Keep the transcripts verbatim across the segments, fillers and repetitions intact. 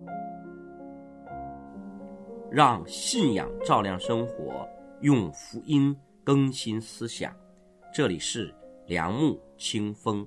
让信仰照亮生活，用福音更新思想。这里是良木清风。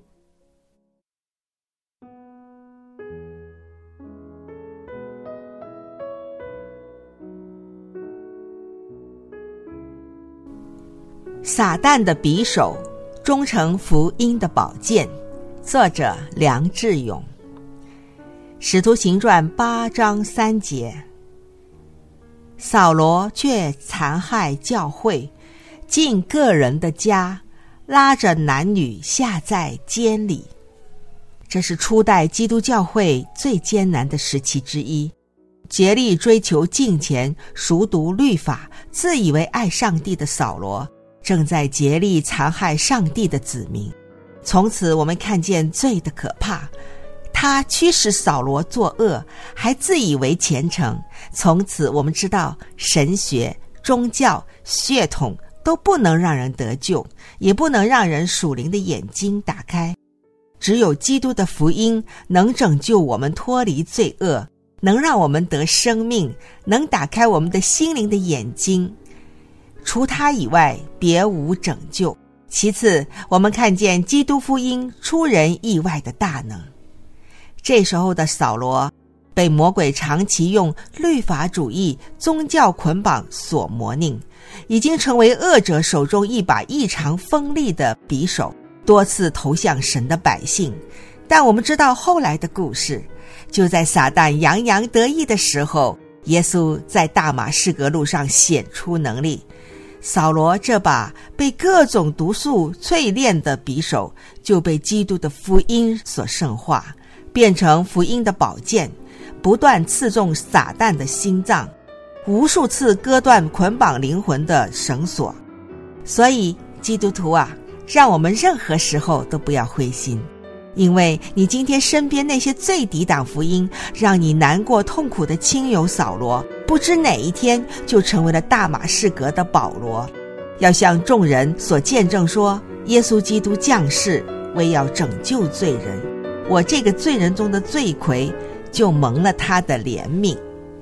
撒旦的匕首，忠诚福音的宝剑。作者梁志勇。使徒行传八章三节。扫罗却残害教会，进个人的家，拉着男女下在监里。这是初代基督教会最艰难的时期之一。竭力追求敬虔、熟读律法、自以为爱上帝的扫罗，正在竭力残害上帝的子民。从此我们看见罪的可怕，他驱使扫罗作恶，还自以为虔诚。从此我们知道，神学、宗教、血统都不能让人得救，也不能让人属灵的眼睛打开。只有基督的福音能拯救我们脱离罪恶，能让我们得生命，能打开我们的心灵的眼睛。除他以外，别无拯救。其次，我们看见基督福音出人意外的大能。这时候的扫罗被魔鬼长期用律法主义、宗教捆绑所磨拧，已经成为恶者手中一把异常锋利的匕首，多次投向神的百姓。但我们知道后来的故事，就在撒旦洋洋得意的时候，耶稣在大马士革路上显出能力。扫罗这把被各种毒素淬炼的匕首，就被基督的福音所圣化，变成福音的宝剑，不断刺中撒旦的心脏，无数次割断捆绑灵魂的绳索。所以基督徒啊，让我们任何时候都不要灰心，因为你今天身边那些最抵挡福音，让你难过痛苦的亲友扫罗，不知哪一天就成为了大马士革的保罗，要向众人所见证说，耶稣基督降世为要拯救罪人，我这个罪人中的罪魁就蒙了他的怜悯。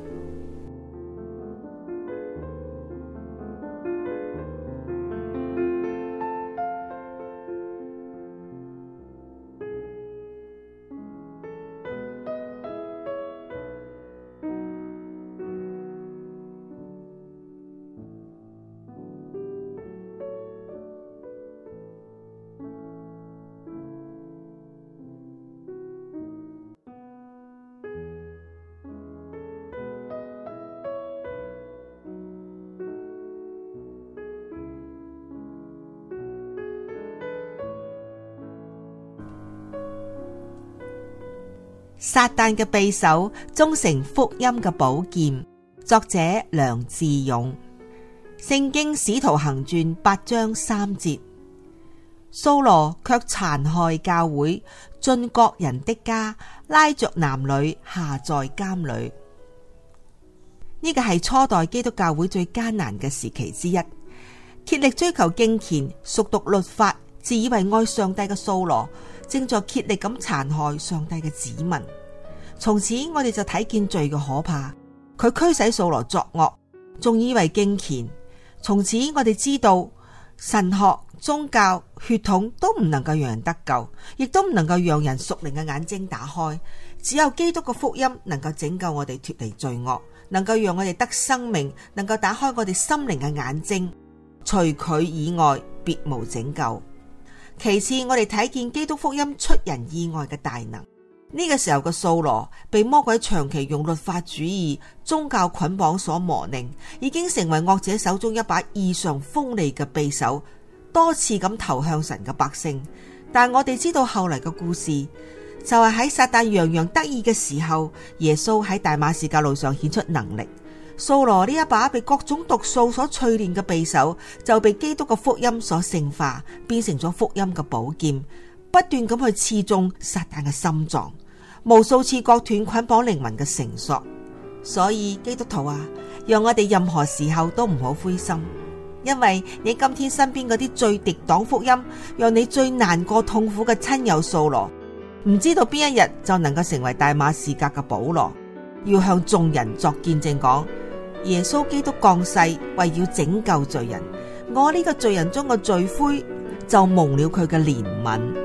撒旦嘅匕首終成福音嘅寶劍。作者梁志勇。聖經使徒行傳八章三節。掃羅卻殘害教會，進各人的家，拉着男女下在監裏。呢個係初代基督教會最艱難嘅時期之一。竭力追求敬虔、熟讀律法、自以為愛上帝嘅掃羅，正在竭力咁殘害上帝嘅子民。從此我哋就睇見罪嘅可怕，佢驅使掃羅作惡，仲以為敬虔。從此我哋知道神學、宗教、血統都唔能夠讓人得救，亦都唔能夠讓人屬靈嘅眼睛打開。只有基督嘅福音能夠拯救我哋脫離罪惡，能夠讓我哋得生命，能夠打開我哋心靈嘅眼睛。除佢以外，別無拯救。其次，我哋睇見基督福音出人意外嘅大能。呢個時候嘅掃羅被魔鬼長期用律法主義、宗教捆綁所磨擰，已經成為惡者手中一把異常鋒利嘅匕首，多次咁投向神嘅百姓。但我哋知道後嚟嘅故事，就係喺撒旦洋洋得意嘅時候，耶穌喺大馬士革路上顯出能力。掃羅呢一把被各種毒素所淬煉嘅匕首，就被基督嘅福音所聖化，變成咗福音嘅寶劍，不斷咁去刺中撒旦嘅心臟，無數次割斷捆綁靈魂嘅繩索。所以基督徒啊，讓我哋任何時候都唔好灰心，因為你今天身邊嗰啲最敵擋福音，讓你最難過痛苦嘅親友掃羅，唔知道邊一日就能夠成為大馬士革嘅保羅。 要向眾人作見證講，耶穌基督降世為要拯救罪人，我呢個罪人中嘅罪魁就蒙了佢嘅憐憫。